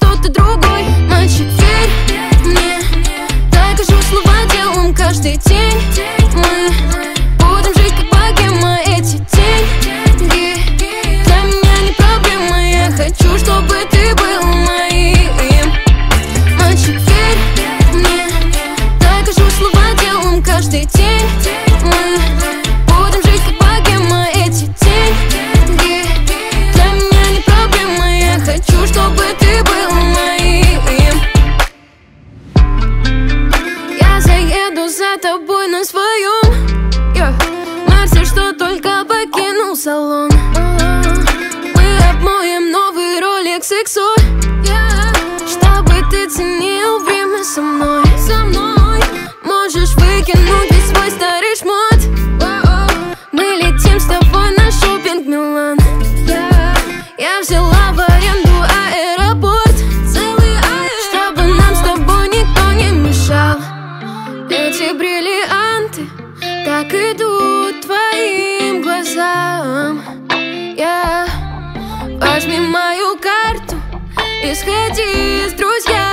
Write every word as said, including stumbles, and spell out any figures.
кто-то другой. Мальчик, верь мне, докажу слова делом каждый день. Мы будем жить как богема. Эти деньги для меня не проблема. Я хочу, чтобы ты был моим. Мальчик, верь мне, докажу слова делом каждый день. Мы будем жить как богема. Эти деньги для меня не проблема. Я хочу, чтобы ты был моим. Я заеду за тобой на своем Мерсе, что только покинул салон. Мы обмоем новый Rolex икс о, чтобы ты ценил время со мной. Со мной можешь выкинуть весь свой старый шмот. Мы летим с тобой на шопинг Милан. Я взяла в аренду аэропорт, чтобы нам с тобой никто не мешал. Эти бриллианты так идут твоим глазам. Yeah. Возьми мою карту и сходи с друзьями.